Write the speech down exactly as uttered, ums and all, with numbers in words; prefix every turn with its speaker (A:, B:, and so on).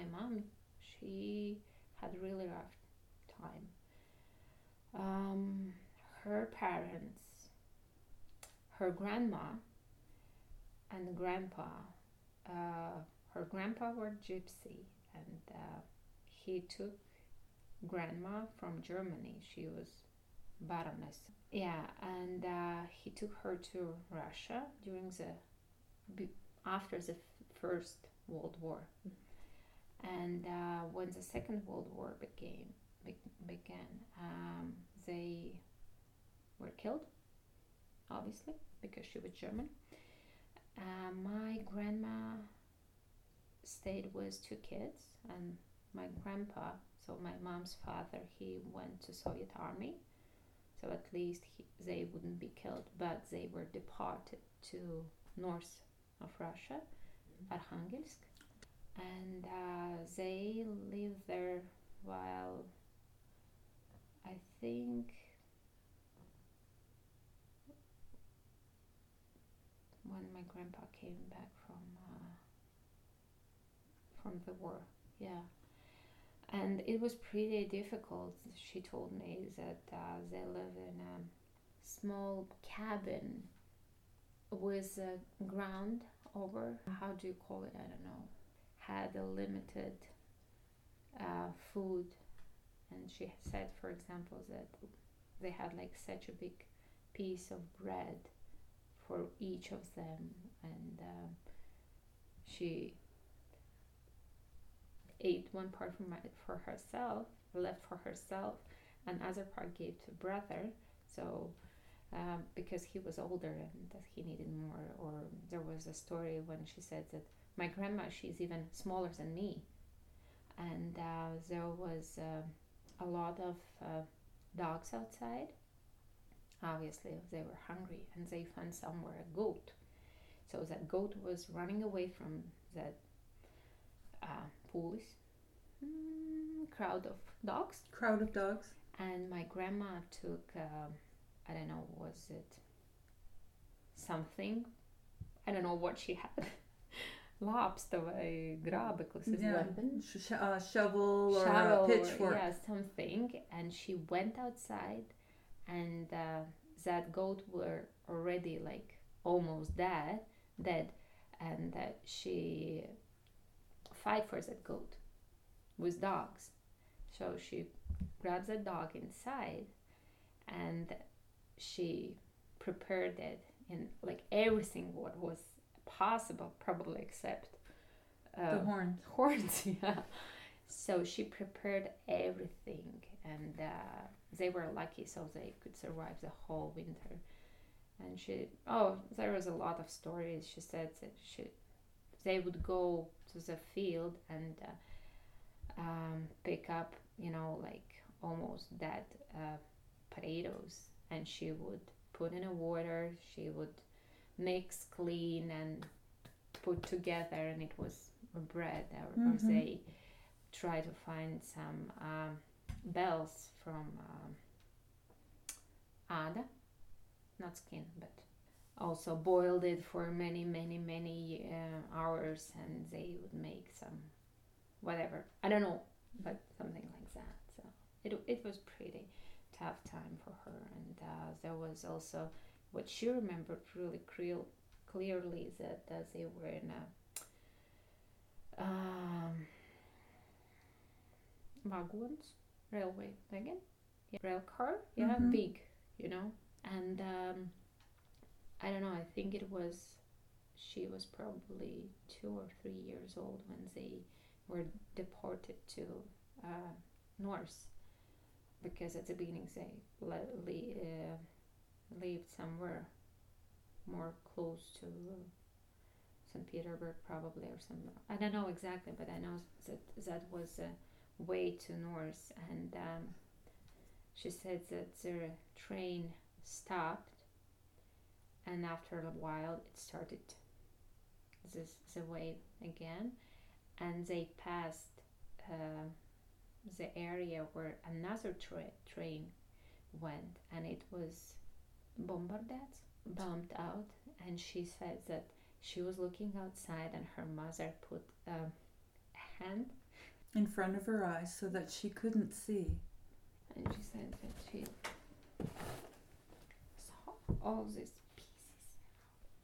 A: mom, she had a really rough time. Um, her parents, her grandma and grandpa, uh, her grandpa were gypsy, and uh, he took grandma from Germany. She was Baroness. Yeah, and uh, he took her to Russia during the after the First World War, and uh, when the Second World War began, be- began, um, they were killed, obviously, because she was German. Uh, my grandma stayed with two kids, and my grandpa, so my mom's father, he went to Soviet army, so at least he, they wouldn't be killed, but they were deported to north of Russia, Arkhangelsk, and uh, they lived there while I think when my grandpa came back from uh, from the war. Yeah, and it was pretty difficult. She told me that uh, they live in a small cabin with a ground over. How do you call it? I don't know. Had a limited uh, food, and she said, for example, that they had like such a big piece of bread for each of them, and uh, she ate one part for, my, for herself, left for herself, and other part gave to brother. So um, because he was older and that he needed more. Or there was a story when she said that my grandma, she's even smaller than me, and uh, there was uh, a lot of uh, dogs outside. Obviously they were hungry, and they found somewhere a goat. So that goat was running away from that uh, police mm, crowd of dogs.
B: Crowd of dogs.
A: And my grandma took, uh, I don't know, was it something? I don't know what she had. Lobster, grābeklis is
B: Yeah,
A: weapon.
B: Sh- uh, shovel or
A: Shovel
B: a pitchfork.
A: Or, yeah, something. And she went outside, and uh, that goat were already like almost dead, dead, and uh, she fight for that goat with dogs. So she grabbed the dog inside, and she prepared it in like everything what was possible, probably except
B: uh, the horns.
A: Horns, yeah. So she prepared everything, and uh, they were lucky, so they could survive the whole winter. And she, oh, there was a lot of stories. She said that she, they would go to the field and uh, um, pick up, you know, like almost dead uh, potatoes, and she would put in a water. She would mix, clean, and put together, and it was bread. Or, mm-hmm. or they try to find some um, bells from um, Ada, not skin, but also boiled it for many, many, many uh, hours, and they would make some whatever. I don't know, but something like that. So it it was pretty tough time for her, and uh, there was also what she remembered really cre- clearly is that uh, they were in a um, wagons, railway wagon, yeah, rail car, yeah, mm-hmm. big, you know, and um, I don't know. I think it was she was probably two or three years old when they were deported to uh, North, because at the beginning they le- le- uh, lived somewhere more close to Saint Petersburg, probably, or some. I don't know exactly, but I know that that was a way to North, and um, she said that the train stopped, and after a while it started this the way again, and they passed uh, the area where another tra- train went, and it was bombarded, bombed out. And she said that she was looking outside, and her mother put um, a hand
B: in front of her eyes so that she couldn't see.
A: And she said that she saw all these